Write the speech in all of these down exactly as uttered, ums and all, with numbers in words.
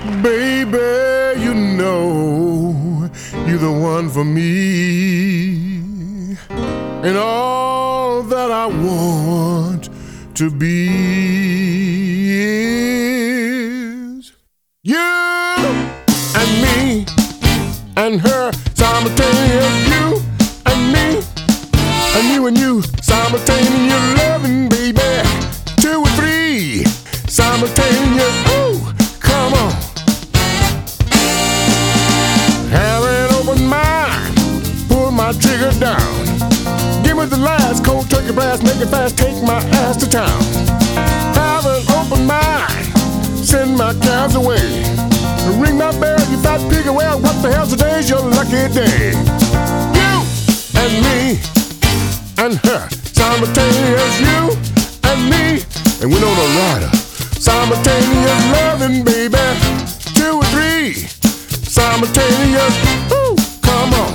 Baby, you know you're the one for me, and all that I want to be is you and me and her simultaneous. You and me and you and you simultaneous loving, baby. Two or three simultaneous. Ooh, come on. Have an open mind, pull my trigger down. Give me the last cold turkey blast, make it fast, take my ass to town. Have an open mind, send my calves away. Ring my bell, you fat pig, well, what the hell's today's your lucky day? You and me and her, simultaneous. You and me, and we're on a rider. Simultaneous loving, baby. Two or three, simultaneous. Ooh, come on.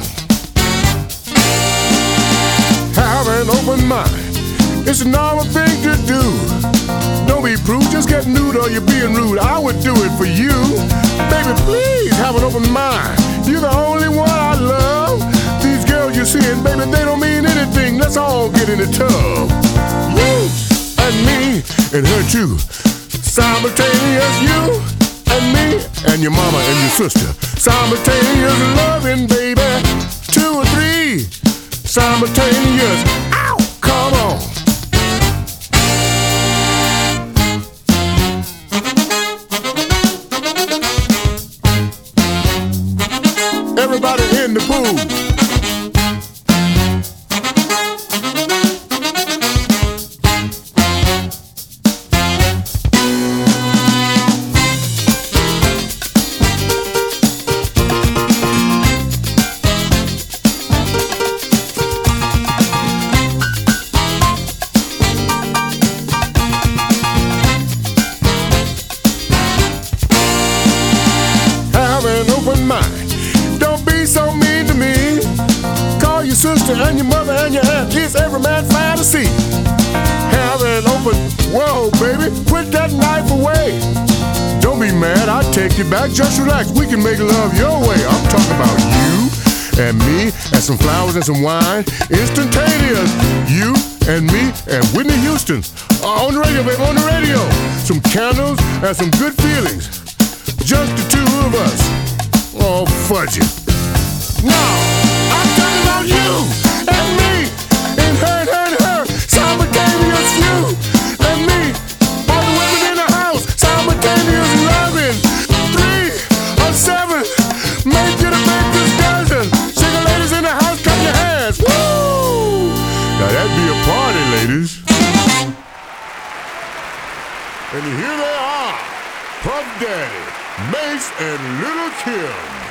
Have an open mind, it's a normal thing to do. Don't be prude, just get nude or you're being rude. I would do it for you. Baby, please have an open mind. You're the only one I love. These girls you're seeing, baby, they don't mean anything. Let's all get in the tub. You and me and her too. Simultaneous, you and me and your mama and your sister. Simultaneous loving, baby. Two or three. Simultaneous. Ow! Come on. Everybody in the pool. Have an open mind. Don't be so mean to me. Call your sister and your mother and your aunt. It's every man's fantasy. Have an open, whoa, baby, put that knife away. Don't be mad, I'll take you back. Just relax, we can make love your way. I'm talking about you and me and some flowers and some wine. Instantaneous. You and me and Whitney Houston. Uh, on the radio, baby, on the radio. Some candles and some good feelings. Just the two of us. Oh, fudge it. No, I'm talking about you and me and her and her and her. Simultaneous you and me. All the women in the house. Simultaneous loving. Three or seven. Make it a baker's dozen. Single ladies in the house, clap your hands. Woo! Now that'd be a party, ladies. And here they are. Puff Daddy, Mase, and Little Kim.